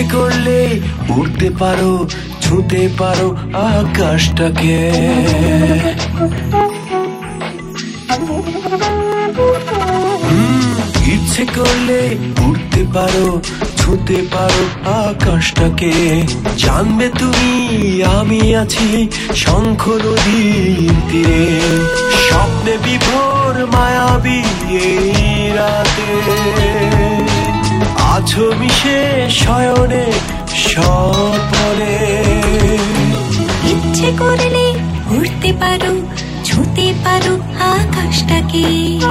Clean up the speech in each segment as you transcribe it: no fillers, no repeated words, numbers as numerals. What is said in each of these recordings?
ইচ্ছে করলে উড়তে পারো, ছুঁতে পারো আকাশটাকে। ইচ্ছে করলে উড়তে পারো, ছুঁতে পারো আকাশটাকে। জানবে তুমি আমি আছি শঙ্খ নদীর তীরে, স্বপ্নে বিভোর মায়াবী এই রাতে। আছো মিশে শয়নে স্বপনে। ইচ্ছে করলে উড়তে পারো, ছুঁতে পারো আকাশটাকে।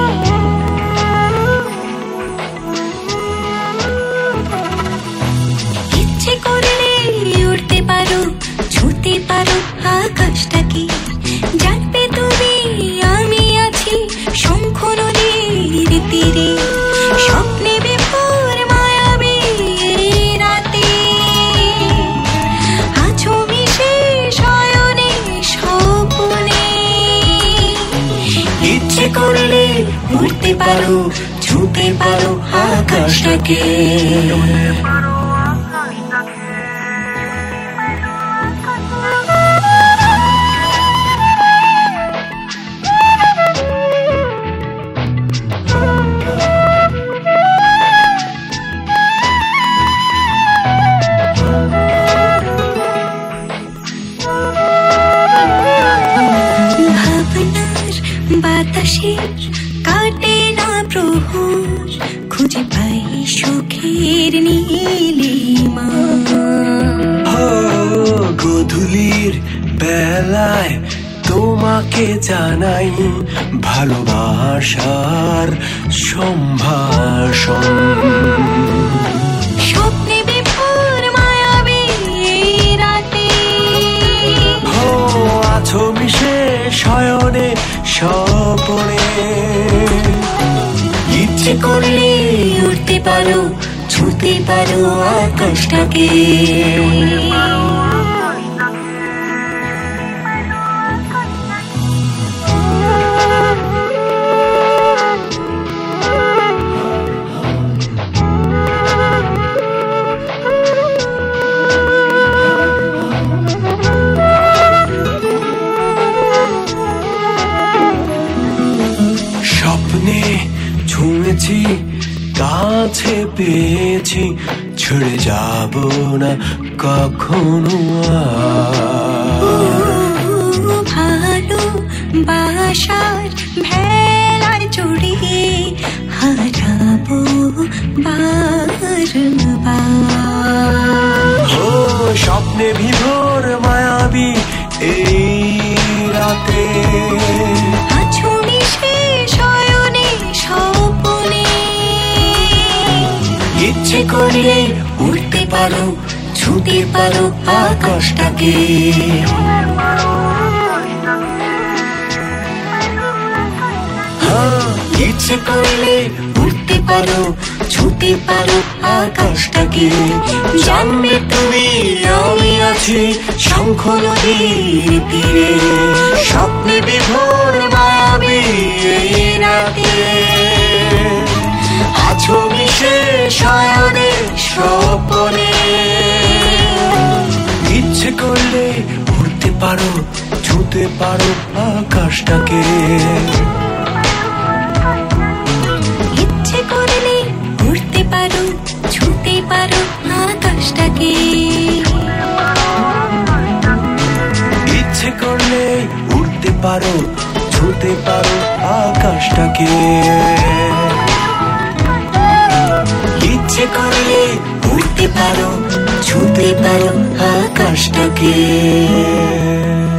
ইচ্ছে করলে উড়তে পারো, ছুঁতে পারো আকাশটাকে। জানবে তুমি আমি আছি শঙ্খ নদীর তীরে, স্বপ্নে বিভোর মায়াবী রাতে। আছো মিশে শয়নে স্বপনে। ইচ্ছে করলে উড়তে পারো, ছুঁতে পারো আকাশটাকে। বাতাসের কাটে না প্রহর, খুঁজে পাই সুখের নীলিমা। গধূলির বেলায় তোমাকে জানাই ভালোবাসার সম্ভাষণ। স্বপ্নে বিভোর মায়াবী রাতে। আছো মিশে শয়নে স্বপনে। ইচ্ছে করলে উড়তে পারো, ছুঁতে পারো আকাশটাকে। স্বপ্নে ছুঁয়েছি, কাছে পেয়েছি, ছেড়ে যাব না কখনো ভালোবাসার ভেলায় জড়িয়ে হারাবো বারবার। স্বপ্নে বিভোর মায়াবী এই রাতে। আছো মিশে শয়নে স্বপনে। ইচ্ছে করলে উড়তে পারো, ছুঁতে পারো আকাশটাকে। ইচ্ছে করলে উড়তে পারো, ছুঁতে পারো আকাশটাকে। জানবে তুমি আমি আছি শঙ্খ নদীর তীরে, স্বপ্নে বিভোর মায়াবী এই রাতে। আছো মিশে শয়নে স্বপনে। ইচ্ছে করলে উড়তে পারো, ছুঁতে পারো আকাশটাকে। ইচ্ছে করলে উড়তে পারো, ছুঁতে পারো আকাশটাকে। ইচ্ছে করলে উড়তে পারো, ছুঁতে পারো আকাশটাকে। ইচ্ছে করলে উড়তে পারো, ছুঁতে পারো আকাশটাকে।